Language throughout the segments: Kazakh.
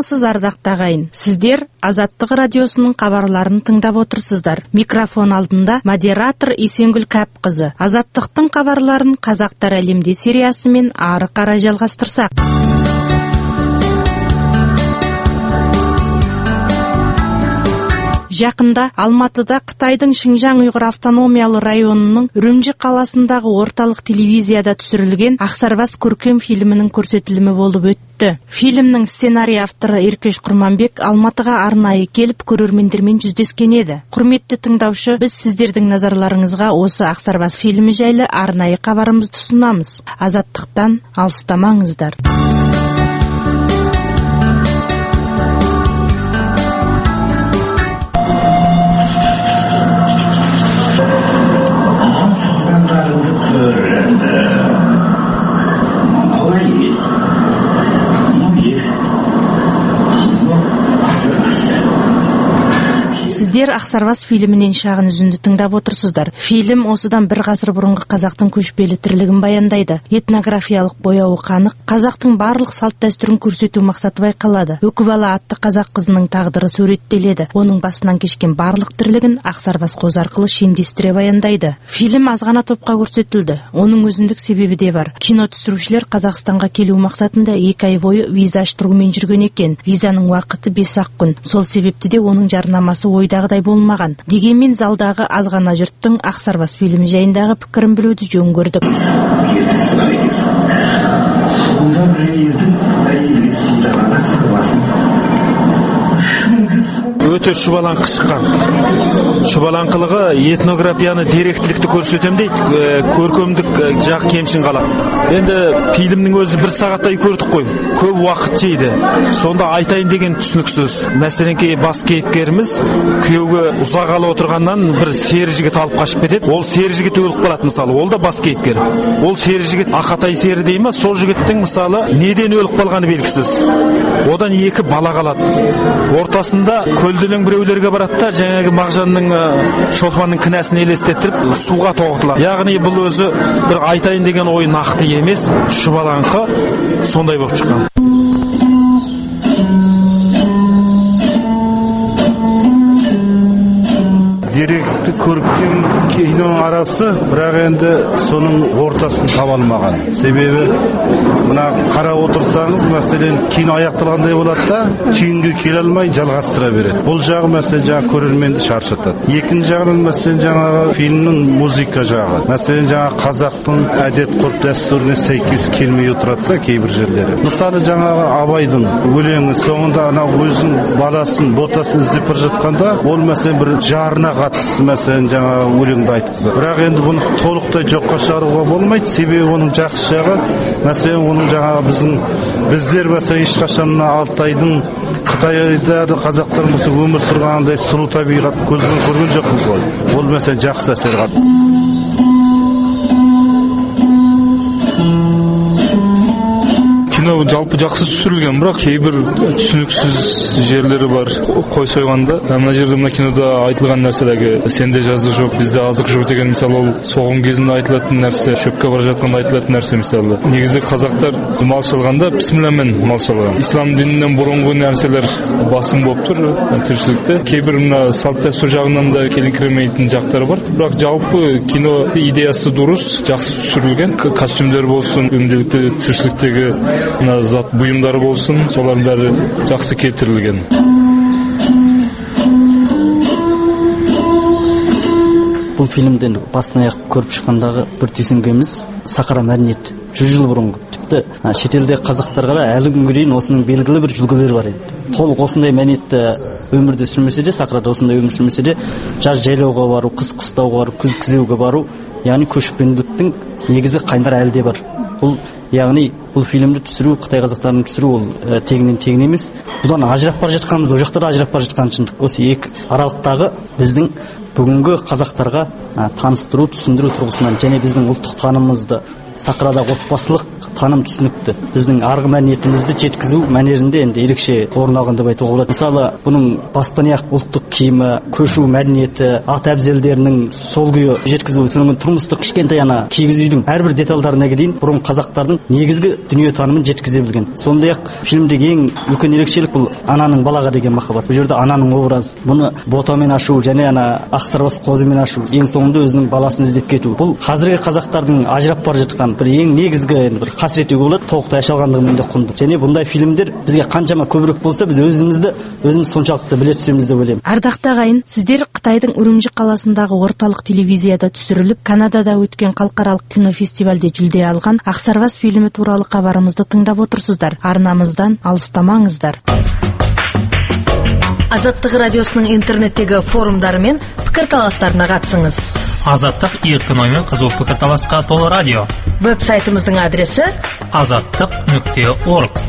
Амансыз ардақты ағайын. Сіздер Азаттық радиосының хабарларын тыңдап отырсыздар. Микрофон алдында модератор Есенгүл Кәпқызы. Азаттықтың хабарларын Қазақтар әлемде сериясымен ары қарай жалғастырсақ. Жақында Алматыда Қытайдың Шинжаң ұйғыр автономиялы районының Үрімжі қаласындағы орталық телевизияда түсірілген Ақсарбас көркем фильмінің көрсетілімі болып өтті. Фильмнің сценарий авторы Еркеш Құрманбек Алматыға арнайы келіп көрермендермен жүздескен еді. Құрметті тыңдаушы, біз сіздердің назарларыңызға осы Ақсарбас фильмі жайлы арнайы хабарымызды ұсынамыз. Азаттықтан алыстамаңыздар. Сіздер Ақсарбас фильмінен шағын үзінді тыңдап отырсыздар. Фильм осыдан бір ғасыр бұрынғы қазақтың көшпелі тірлігін баяндайды. Этнографиялық бояуы қанық, қазақтың барлық салт дәстүрін көрсету мақсаты байқалады. Үкібала атты қазақ қызының тағдыры суреттеледі. Оның басынан кешкен барлық тірлігін Ақсарбас қозы арқылы шендестіре баяндайды. Фильм аз ғана топқа көрсетілді. Оның өзіндік себебі де бар. Кино түсірушілер Қазақстанға келу мақсатында 2 ай бойы виза аштырумен жүрген екен. Визаның уақыты 5-ақ күн. Сол себепті де оның жарнамасы ойдағыдай болмаған. Дегенмен залдағы аз ғана жұрттың Ақсарбас фильмі жайындағы пікірін білуді жөн көрдік. Өте шұбалаңқы шыққан. Шұбалаңқылығы этнографияны деректілікті көрсетем дейді, көркемдік жақ кемшін қала. Енді фильмнің өзі 1 сағаттай көрдік қой, көп уақыт жейді. Сонда айтайын деген түсініксіз. Мәселен бас кейіпкеріміз күйеуге ұзағалы отырғаннан бір сері жігіт алып қашып кетеді. Ол сері жігіт өліп қалады мысалы, ол да бас кейіпкер. Ол сері жігіт Ақатай сері дей ма, сол жігіттің мысалы неден өліп қалғаны белгісіз. Одан 2 бала қалады. Ортасында көлденең біреулерге барады да, жаңағы Мағжанның Шолпанның кінәсін елестеттіріп суға тоғытылады. Яғни бұл өзі бір айтайын деген ой нақты емес, шұбалаңқы сондай болып шыққан. Деректі көркем кино арасы, бірақ енді соның ортасын таба алмаған. Себебі мына қарап отырсаңыз, мәселен кино аяқталғандай болады да, түйінге келе алмай жалғастыра береді. Бұл жағы мәселен жаңа көрерменді шаршатады. Екінші жағынан мәселен жаңағы фильмнің музыка жағы. Мәселен жаңа қазақтың әдет ғұрп дәстүріне сәйкес келмей отырады да кейбір жерлері. Мысалы жаңағы Абайдың өлеңі соңында анау өзін баласын, ботасын іздеп бара жатқанда, ол мәселен бір жарына қатысты мәселен жаңа өлеңді айтқызады. Бірақ енді бұны толықтай жоққа шығаруға болмайды. Себебі оның жақсы жағы, мәселен оның жаңа біздер мәселен ешқашан Алтайдың Қытайда қазақтар мысалы өмір сүргенде сұлу табиғат көзбен көрген жоқпыз ғой. Ол мәселен жақсы әсер қалды. Жалпы жақсы түсірілген, бірақ кейбір түсініксіз жерлері бар. Қой сойғанда, мына жерде мына кинода айтылған нәрселерге сенде жаздық жоқ, бізде азық жоқ деген мысалы ол соғым кезінде айтылатын нәрсе, шөпке бара жатқанда айтылатын нәрсе мысалы. Негізі қазақтар мал шалғанда бисмилламен мал шалған. Ислам дінінен бұрынғы нәрселер басым болып тұр тіршілікте. Кейбір мына салт дәстүр жағынан да келіңкіремейтін жақтары бар. Бірақ жалпы кино идеясы дұрыс, жақсы түсірілген. Костюмдер болсын, күнделікті тіршіліктегі зат бұйымдары болсын, солардың бәрі жақсы келтірілген. Бұл фильмден басынан аяқ көріп шыққандағы бір түйсінгеніміз сақара мәдениет 100 жыл бұрынғы. Тіпті шетелде қазақтарға да әлі күнге дейін осының белгілі бір үлгілері бар еді. Толық осындай мәдениетті өмірде сүрмесе де, сақарада осындай өмір сүрмесе де, жаз жайлауға бару, қыс қыстауға бару, күз күзеуге бару, яғни көшпенділіктің негізі қайнар әлі де бар. Яғни бұл фильмді түсіру, Қытай қазақтарын түсіру ол тегінен тегін емес. Бұдан ажырап бара жатқанымыз, ол жақта да ажырап бара жатқан шындық. Осы екі аралықтағы біздің бүгінгі қазақтарға таныстыру, түсіндіру тұрғысынан және біздің ұлттық танымымызды, сақырада отбасылық таным түсінікті. Біздің арғы мәдениетімізді жеткізу мәнерінде енді ерекше орын алған деп айтуға болады. Мысалы, бұның бастан аяқ ұлттық киімі, көшу мәдениеті, ат әбзелдерінің сол күйі жеткізу, соның тұрмыстық кішкентай киіз үйдің әрбір детальдарына дейін бұрын қазақтардың негізгі дүниетанымын жеткізе білген. Сондай-ақ фильмдегі ең үлкен ерекшелік бұл ананың балаға деген махаббат. Бұл жерде ананың образы, бұны ботамен ашу және ақсарбас қозымен ашу, ең соңында өзінің баласын іздеп кету. Бұл қазіргі қазақтардың ажырап бара жатқан бір ең негізгі бір қасіреті болады, толықтай ашылғандығымен де құнды. Және бұндай фильмдер бізге қаншама көбірек болса, біз өзіміз соншалықты біле түсеміз деп ойлаймын. Ардақты ағайын, сіздер Қытайдың Үрімжі қаласындағы орталық телевизияда түсіріліп, Канадада өткен халықаралық кинофестивальде жүлде алған Ақсарбас фильмі туралы хабарымызды тыңдап отырсыздар. Арнамыздан алыстамаңыздар. Азаттық радиосының интернеттегі форумдары мен пікірталастарына қатысыңыз. Азаттық еркін оймен қызу пікірталасқа толы радио. Веб-сайтымыздың адресі azattiq.org.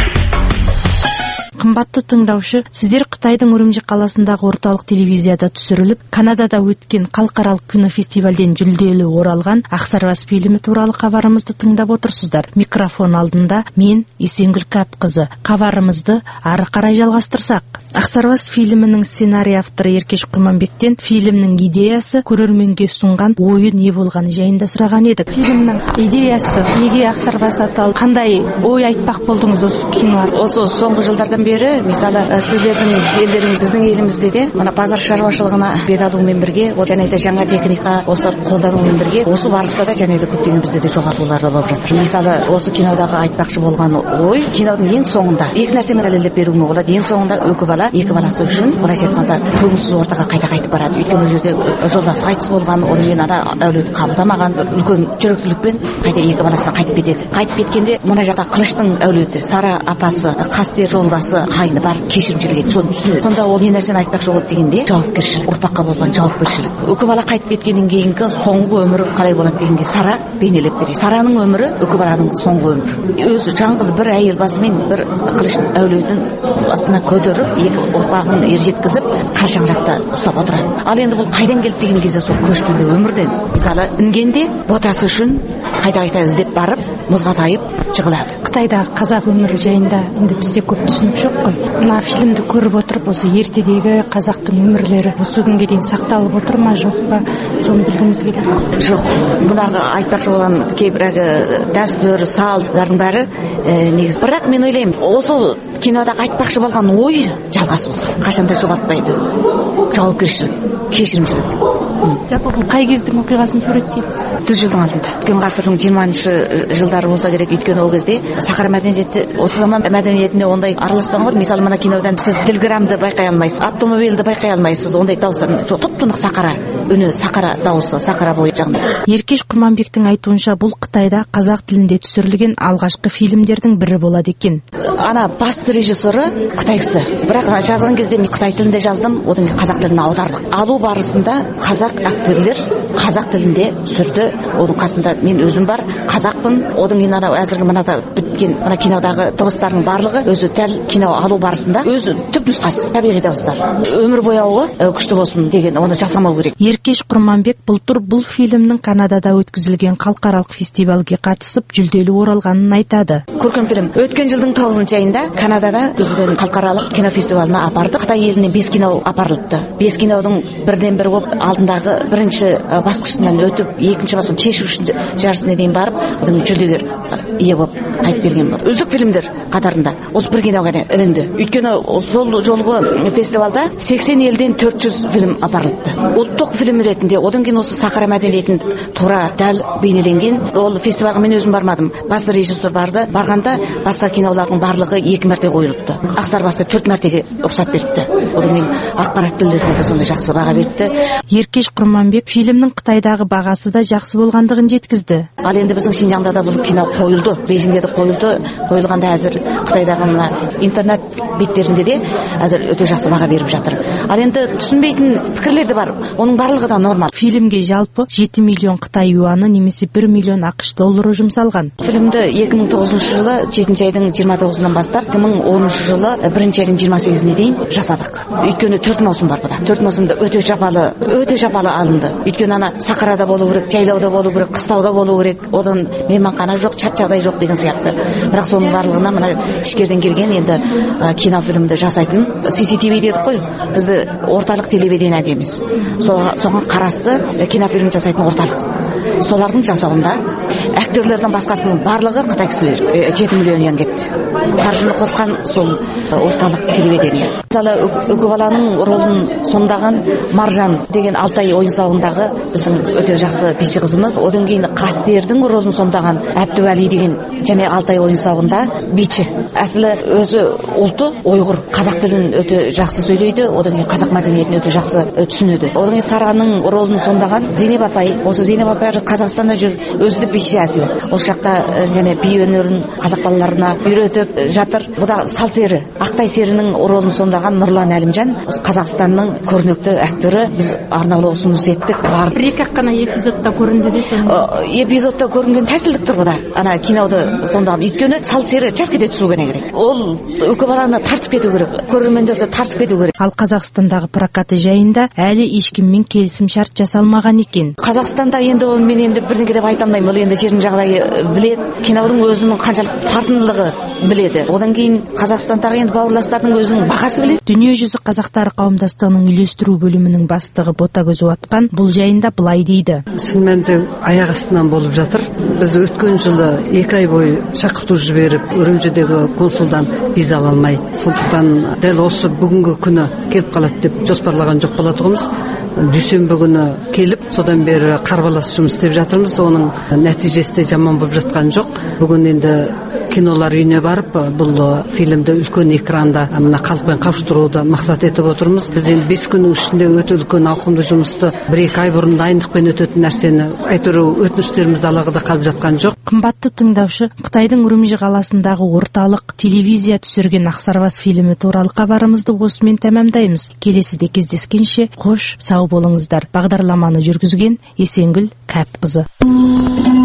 Қымбатты тыңдаушы, сіздер Қытайдың Үрімжі қаласындағы орталық телевизияда түсіріліп, Канадада өткен халықаралық кинофестивальден жүлделі оралған Ақсарбас фильмі туралы хабарымызды тыңдап отырсыздар. Микрофон алдында мен Есенгүл Кәпқызы. Хабарымызды ары қарай жалғастырсақ. Ақсарбас фильмінің сценарий авторы Еркеш Құрманбектен фильмнің идеясы, көрерменге ұсынған ойы не болғаны жайында сұраған едік. Фильмнің идеясы, неге Ақсарбас аталды? Қандай ой айтпақ болдыңыз осы кино арқылы? Осы соңғы жылдардан бері, мысалы, сіздердің елдеріңіз, біздің елімізде де мына базар шаруашылығына бет алумен бірге, және де жаңа техника осылар қолданумен бірге, осы барыста да және де көптеген бізде де жоғалтулар болып жатыр. Мысалы, осы кинодағы айтпақшы болған ой, киноның ең соңында екі нәрсемен дәлелдеп беруге болады. Ең соңында екі баласы үшін былайша айтқанда көңілсіз ортаға қайта қайтып барады. Өйткені ол жерде жолдасы қайтыс болған, онымен әулеті қабылдамаған, үлкен жүректілікпен қайта екі баласына қайтып кетеді. Қайтып кеткенде мына жақта Қылыштың әулеті, Сара апасы, Қастер жолдасы, қайны бар кешірімшілік соны түсінеді. Сонда ол не нәрсені айтпақшы болады дегенде, жауапкершілік, ұрпаққа болған жауапкершілік. Үкі бала қайтып кеткеннен кейінгі соңғы өмірі қалай болады дегенге Сара бейнелеп береді. Сараның өмірі үкі баланың соңғы өмірі. Өзі жалғыз бір әйел басымен бір Қылыштың әулетін басына көтеріп, екі ұрпағын ержеткізіп, қара шаңырақта ұстап отырады. Ал енді бұл қайдан келді деген кезде сол көшпенді өмірден. Мысалы, інгенде ботасы үшін қайта іздеп барып, мұзға тайып жығылады. Қытайдағы қазақ өмірі жайында енді бізде көп түсінік жоқ қой. Мына фильмді көріп отырып, осы ертедегі қазақтың өмірлері осы күнге дейін сақталып отыр ма, жоқ па? Соны білгіміз келеді. Жоқ, бұндағы айтпақшы болған кейбір дәстүр, салттардың бәрі негіз. Бірақ мен ойлаймын, осы кинодағы айтпақшы болған ой жалғасып отыр. Қашанда жоғалтпайды. Жауапкершілік, кешірімшілік. Жалпы бұл қай кездің оқиғасын суреттейді? 100 жылдың алдында. Өткен ғасырдың 20-шы жылдары болса керек, өйткені ол кезде сахара мәдениеті, осы заман мәдениетінде ондай араласпаған ғой. Мысалы, мына кинодан сіз телеграмды байқай алмайсыз, автомобильді байқай алмайсыз, ондай дауыстар тұп-тұнық сахара үні, сахара дауысы, сахара бойы жағында. Еркеш Құрманбектің айтуынша, бұл Қытайда қазақ тілінде түсірілген алғашқы фильмдердің бірі болады екен. Ана басты режиссері Қытай кісі. Бірақ жазған кезде мен Қытай тілінде жаздым, одан кейін қазақ тіліне аудардық. Алу барысында қазақ актерлер қазақ тілінде түсірді. Оның қасында мен өзім бар, қазақпын. Одан кейін әзірге мынада біткен мына кинодағы дыбыстардың барлығы өзі дәл кино алу барысында өзі түп нұсқасы табиғи дыбыстар. Өмір бояуы күшті болсын деген, оны жасамау керек. Еркеш Құрманбек былтыр бұл фильмнің Канадада өткізілген халықаралық фестивальге қатысып жүлделі оралғанын айтады. Көркем фильм өткен жылдың 9 айында Канадада өткізілген халықаралық кинофестивалына апарды. Қытай елінен 5 кино апарылыпты. 5 киноның бірден бір болып алдындағы бірінші басқышынан өтіп, екінші басқышын шешуші жарысына дейін барып, одан жүлдегер ие болып қайтып келген бар. Үздік фильмдер қатарында осы бір кино ғана ілінді. Өйткені сол жолғы фестивалда 80 елден 400 фильм апарылыпты. Ұлттық фильм ретінде, одан кейін осы сахара мәдениетін тура дәл бейнеленген. Ол фестивальға мен өзім бармадым. Басты режиссер барды. Барғанда басқа кинолардың барлығы 2 мәрте қойылыпты. Ақсарбасты 4 мәртеге рұқсат беріпті. Одан кейін ақпарат тілдеріне де сондай жақсы баға беріпті. Еркеш Құрманбек фильмнің Қытайдағы бағасы да жақсы болғандығын жеткізді. Ал енді біздің Шинжаңда да бұл кино қойылды, Бейжіңде де фильмдерді қойылғанда әзір Қытайдағы мына интернет беттерінде де әзір өте жақсы баға беріп жатыр. Ал енді түсінбейтін пікірлер де бар. Оның барлығы да нормал. Фильмге жалпы 7 миллион Қытай юаны немесе 1 миллион ақш доллары жұмсалған. Фильмді 2009 жылы 7 айдың 29-ынан бастап 2010 жылы 1 айдың 28-іне дейін жасадық. Өйткені 4 маусым бар бұда. 4 маусымда өте жапалы алынды. Өйткені ана сахарада болу керек, жайлауда болу керек, қыстауда болу керек. Одан мейманхана жоқ, чат жағдай жоқ деген сияқты. Бірақ соның барлығына мына ішкерден келген енді кинофильмді жасайтын CCTV дедік қой. Бізді орталық телевидение дейміз. Соған қарасты кинофильм жасайтын орталық. Солардың жасауында актерлердің басқасының барлығы Қытай кісілер 7 миллион юан кетті. Қаржыны қосқан сол орталық телевидение. Мысалы Үкібаланың ролын сомдаған Маржан деген Алтай ойын-сауығындағы біздің өте жақсы биші қызымыз. Одан кейін Қастердің ролын сомдаған Әбдуәли деген және Алтай ойын-сауығында биші. Әсілі өзі ұлты ойғыр, қазақ тілін өте жақсы сөйлейді. Одан кейін қазақ мәдениетін өте жақсы түсінеді. Одан кейін Сараның ролын сомдаған Зейнеп апай. Осы Зейнеп апай Қазақстанда жүр, өзі де биші әсілі. Осы жақта және би өнерін қазақ балаларына үйретіп жатыр. Бұда сал сері, Ақтай серінің ролын сомдаған Нұрлан Әлімжан, Қазақстанның көрнекті актері. Біз арнаулы ұсыныс еттік. Бір-екі қана эпизодта көрінді де эпизодта көрінген тәсілдік тұр бұда. Ана киноды сомдаған. Өйткені сал сері жарқ ете түсу керек. Ол Үкібаланы тартып кету керек, көрермендерді тартып кету керек. Ал Қазақстандағы прокаты жайында әлі ешкіммен келісім шарт жасалмаған екен. Қазақстанда енді мен енді бірдеңе деп айта алмаймын. Ол енді жердің жағдайы біледі. Киноның өзінің қаншалықты тартымдылығы біледі. Одан кейін Қазақстандағы енді бауырластардың өзінің бағасы біледі. Дүниежүзі қазақтары қауымдастығының үйлестіру бөлімінің бастығы Ботагөз Уатқан бұл жайында былай дейді. Шынымен де аяқ астынан болып жатыр. Біз өткен жылы 2 ай бойы шақырту жіберіп, Үрімжідегі консулдан виза ала алмай. Сондықтан дәл осы бүгінгі күні келіп қалады деп жоспарлаған жоқ болатығымыз. Дүйсенбі күні келіп, содан бері қарбалас жұмыс істеп жатырмыз. Оның нәтижесі де жаман болып жатқан жоқ. Бүгін енді кинолар үйіне барып, бұл фильмді үлкен экранда мына халықпен қауыштыруды мақсат етіп отырмыз. Біз енді 5 күннің ішінде өте үлкен ауқымды жұмысты 1-2 ай бұрын дайындықпен өтетін нәрсені айтыру өтініштерімізді алағыда қалып жатқан жоқ. Қымбатты тыңдаушы, Қытайдың Үрімжі қаласындағы орталық телевизия түсірген Ақсарбас фильмі туралы хабарымызды осымен тәмамдаймыз. Келесіде кездескенше қош, сау болыңыздар. Бағдарламаны жүргізген Есенгүл Кәпқызы.